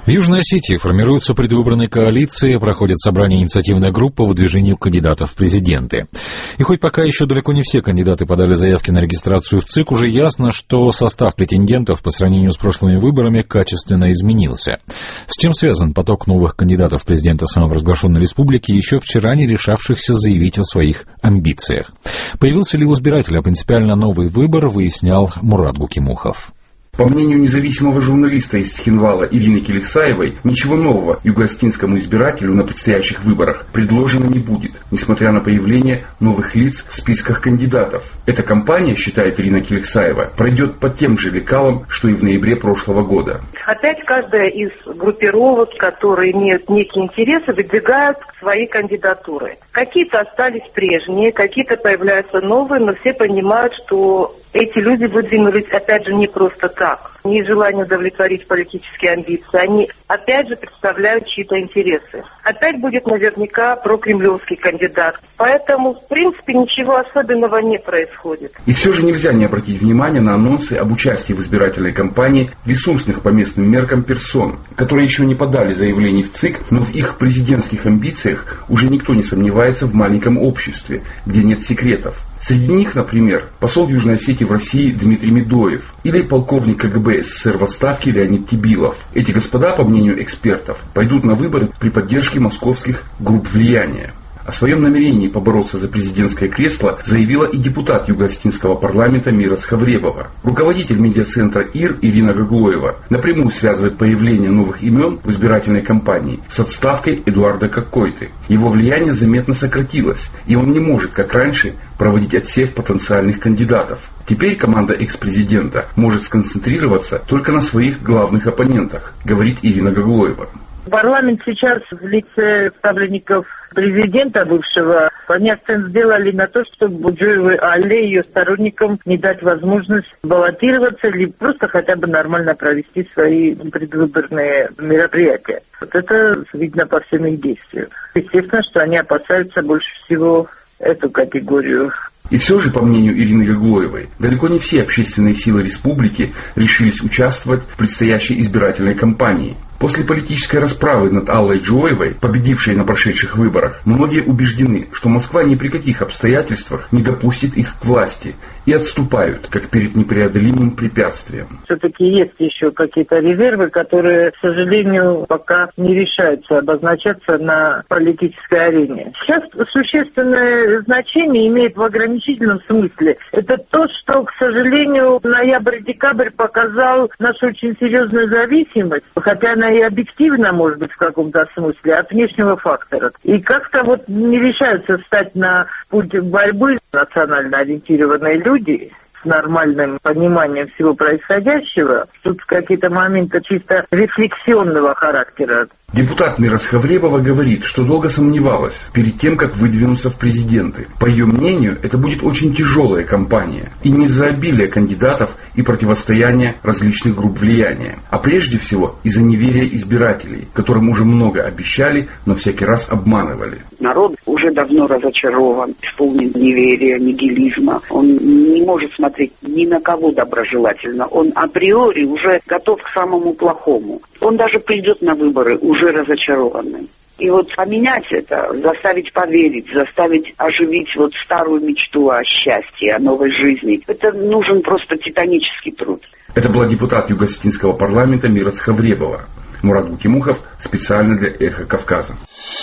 В Южной Осетии формируются предвыборные коалиции, проходят собрания инициативной группы по выдвижению кандидатов в президенты. И хоть пока еще далеко не все кандидаты подали заявки на регистрацию в ЦИК, уже ясно, что состав претендентов по сравнению с прошлыми выборами качественно изменился. С чем связан поток новых кандидатов в президенты самопровозглашенной республики, еще вчера не решавшихся заявить о своих амбициях? Появился ли у избирателя принципиально новый выбор, выяснял Мурат Гукимухов. По мнению независимого журналиста из Цхинвала Ирины Келексаевой, ничего нового юго-осетинскому избирателю на предстоящих выборах предложено не будет, несмотря на появление новых лиц в списках кандидатов. Эта кампания, считает Ирина Келексаева, пройдет по тем же лекалам, что и в ноябре прошлого года. Опять каждая из группировок, которые имеют некие интересы, выдвигают свои кандидатуры. Какие-то остались прежние, какие-то появляются новые, но все понимают, что эти люди выдвинулись, опять же, не просто так. Не желание удовлетворить политические амбиции. Они, опять же, представляют чьи-то интересы. Опять будет наверняка прокремлевский кандидат. Поэтому, в принципе, ничего особенного не происходит. И все же нельзя не обратить внимание на анонсы об участии в избирательной кампании ресурсных по местным меркам персон, которые еще не подали заявлений в ЦИК, но в их президентских амбициях уже никто не сомневается в маленьком обществе, где нет секретов. Среди них, например, посол Южной Осетии в России Дмитрий Медоев или полковник КГБ СССР в отставке Леонид Тибилов. Эти господа, по мнению экспертов, пойдут на выборы при поддержке московских групп влияния. О своем намерении побороться за президентское кресло заявила и депутат Юго-Осетинского парламента Мирас Хавребова. Руководитель медиацентра ИР Ирина Гаглоева напрямую связывает появление новых имен в избирательной кампании с отставкой Эдуарда Кокойты. Его влияние заметно сократилось, и он не может, как раньше, проводить отсев потенциальных кандидатов. Теперь команда экс-президента может сконцентрироваться только на своих главных оппонентах, говорит Ирина Гаглоева. Парламент сейчас в лице ставленников президента бывшего они акцент сделали на то, чтобы Буджоевой Алле и ее сторонникам не дать возможность баллотироваться или просто хотя бы нормально провести свои предвыборные мероприятия. Вот это видно по всем их действиям. Естественно, что они опасаются больше всего эту категорию. И все же, по мнению Ирины Гаглоевой, далеко не все общественные силы республики решились участвовать в предстоящей избирательной кампании. После политической расправы над Аллой Джоевой, победившей на прошедших выборах, многие убеждены, что Москва ни при каких обстоятельствах не допустит их к власти и отступают, как перед непреодолимым препятствием. Все-таки есть еще какие-то резервы, которые, к сожалению, пока не решаются обозначаться на политической арене. Сейчас существенное значение имеет в ограничительном смысле. Это то, что, к сожалению, ноябрь-декабрь показал нашу очень серьезную зависимость, хотя она и объективно, может быть, в каком-то смысле, от внешнего фактора. И как-то вот не решаются встать на путь борьбы национально ориентированные люди с нормальным пониманием всего происходящего. Тут какие-то моменты чисто рефлексионного характера. Депутат Мирас Хавребова говорит, что долго сомневалась перед тем, как выдвинуться в президенты. По ее мнению, это будет очень тяжелая кампания. И не из-за обилия кандидатов и противостояния различных групп влияния, а прежде всего из-за неверия избирателей, которым уже много обещали, но всякий раз обманывали. Народ уже давно разочарован, исполнен неверия, нигилизма. Он не может смотреть ни на кого доброжелательно. Он априори уже готов к самому плохому. Он даже придет на выборы уже разочарованным. И вот поменять это, заставить поверить, заставить оживить вот старую мечту о счастье, о новой жизни, это нужен просто титанический труд. Это была депутат Юго-Осетинского парламента Мирас Хавребова. Мурат Гукимухов специально для «Эхо Кавказа».